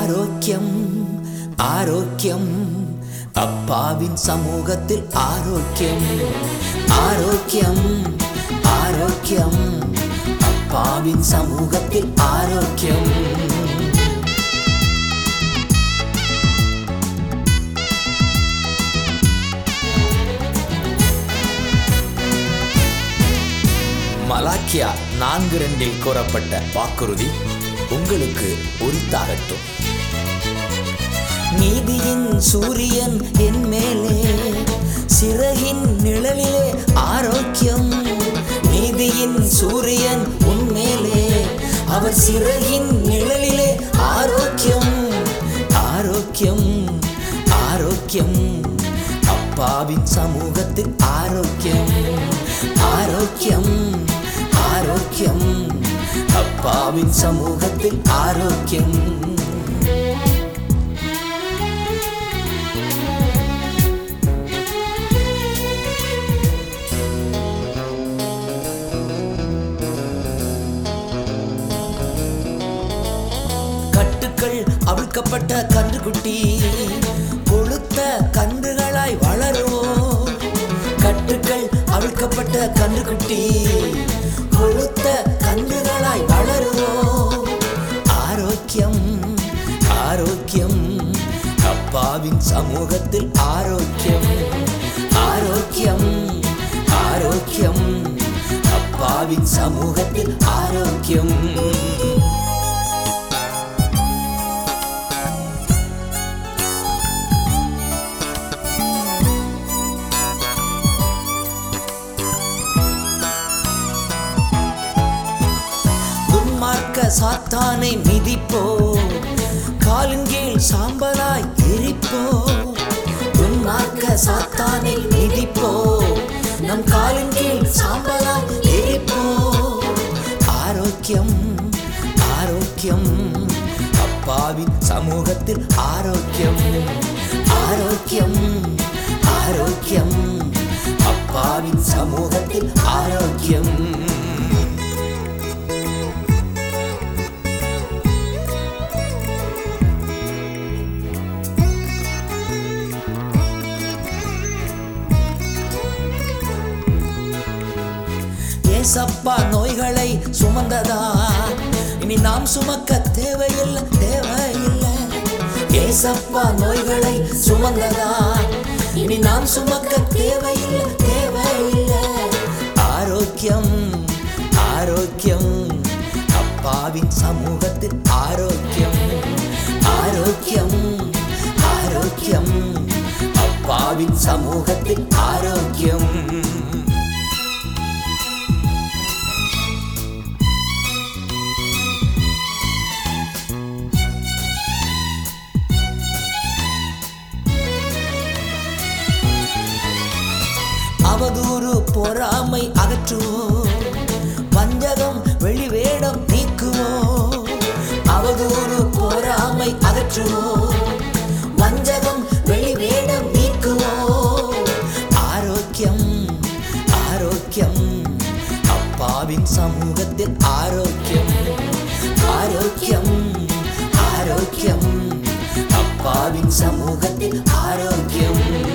ஆரோக்கியம் ஆரோக்கியம் அப்பாவின் சமூகத்தில் ஆரோக்கியம் ஆரோக்கியம் ஆரோக்கியம் அப்பாவின் சமூகத்தில் ஆரோக்கியம். மலாக்கியா 4:2 கூறப்பட்ட வாக்குறுதி உங்களுக்கு உரித்தாகட்டும். நீதியின் சூரியன் என் மேலே, சிறகின் நிழலிலே ஆரோக்கியம். நீதியின் சூரியன் உன் மேலே, அவர் சிறகின் நிழலிலே ஆரோக்கியம் ஆரோக்கியம் ஆரோக்கியம் அப்பாவின் சமூகத்தில் ஆரோக்கியம் ஆரோக்கியம் ஆரோக்கியம் அப்பாவின் சமூகத்தில் ஆரோக்கியம். கட்டுக்கள் அவிழ்க்கப்பட்ட கன்றுக்குட்டி கொழுத்த கன்றுகளாய் வளருவோம். கட்டுக்கள் அவிழ்க்கப்பட்ட கன்றுக்குட்டி கொழுத்த கன்றுகளாய் வளருவோம். ஆரோக்கியம் ஆரோக்கியம் அப்பாவின் சமூகத்தில் ஆரோக்கியம் ஆரோக்கியம் ஆரோக்கியம் அப்பாவின் சமூகத்தில் ஆரோக்கியம். சாத்தானை மிதிப்போ, காலின் கீழ் சாம்பலாய் எரிப்போ. துன்மார்க்க சாத்தானை மிதிப்போ, நம் காலின் கீழ் சாம்பலாய் எரிப்போ. ஆரோக்கியம் ஆரோக்கியம் அப்பாவின் சமூகத்தில் ஆரோக்கியம் ஆரோக்கியம் ஆரோக்கியம் அப்பாவின் சமூகத்தில் ஆரோக்கியம். ஏசப்பா நோய்களை சுமந்ததா, இனி நாம் சுமக்க தேவையில்லை தேவையில்லை. ஏசப்பா நோய்களை சுமந்ததா, இனி நாம் சுமக்க தேவையில்லை தேவையில்லை. ஆரோக்கியம் ஆரோக்கியம் அப்பாவின் சமூகத்தில் ஆரோக்கியம் ஆரோக்கியம் ஆரோக்கியம் அப்பாவின் சமூகத்தில் ஆரோக்கியம். அவதூறு பொறாமை அகற்றுவோம், வஞ்சகம் வெளிவேடம் நீக்குவோம். அவதூறு பொறாமை அகற்றுவோம், வஞ்சகம் வெளிவேடம் நீக்குவோம். ஆரோக்கியம் ஆரோக்கியம் அப்பாவின் சமூகத்தில் ஆரோக்கியம் ஆரோக்கியம் ஆரோக்கியம் அப்பாவின் சமூகத்தில் ஆரோக்கியம்.